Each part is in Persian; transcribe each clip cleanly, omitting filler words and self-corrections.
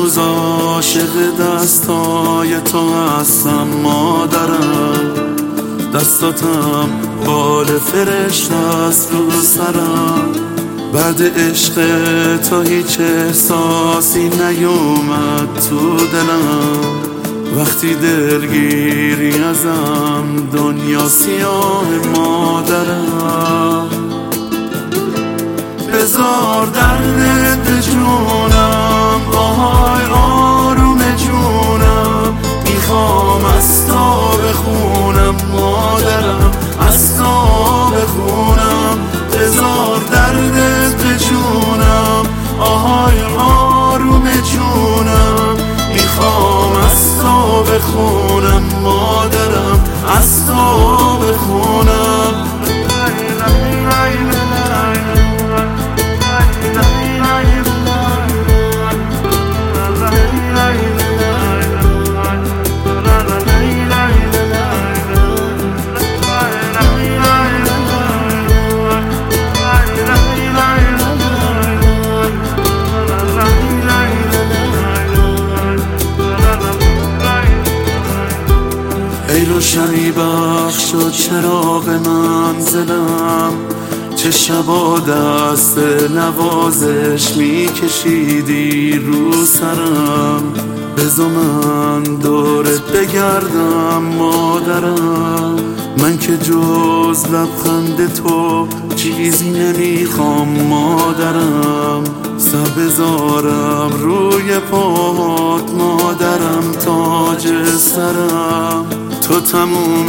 هنوز عاشق دستای تو هستم مادرم، دستاتم بال فرشته است رو سرم. بعد عشق تو هیچ احساسی نیومد تو دلم، وقتی دلگیری ازم دنیا سیاه مادرم. بذار درد جونم، آهای آروم جونم، میخوام از تو بخونم مادرم، از تو بخونم. بذار درد جونم، آهای آروم جونم، میخوام از تو بخونم مادرم، از تو بخونم. ای روشنی بخش و چراغ منزلم، چه شبا دست نوازش میکشیدی رو سرم. بذار من دورت بگردم مادرم، من که جز لبخند تو چیزی نمیخوام مادرم. سر بذارم روی پاهات مادرم، تاج سرم. تو تموم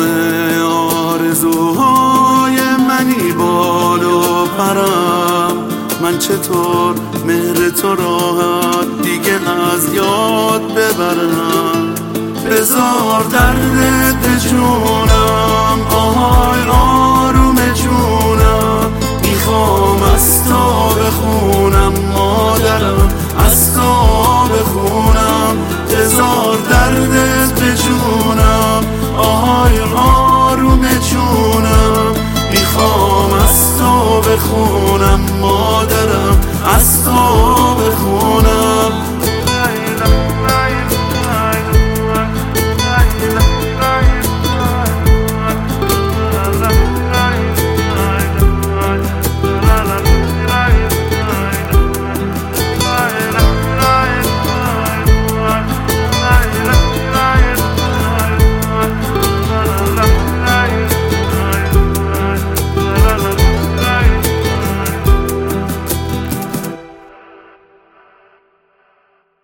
آرزوهای منی، بال و پرم. من چطور مهر تو راحت دیگه از یاد ببرم. بذار درد جونم، آهای آروم جونم، میخوام از تو بخونم مادرم، از تو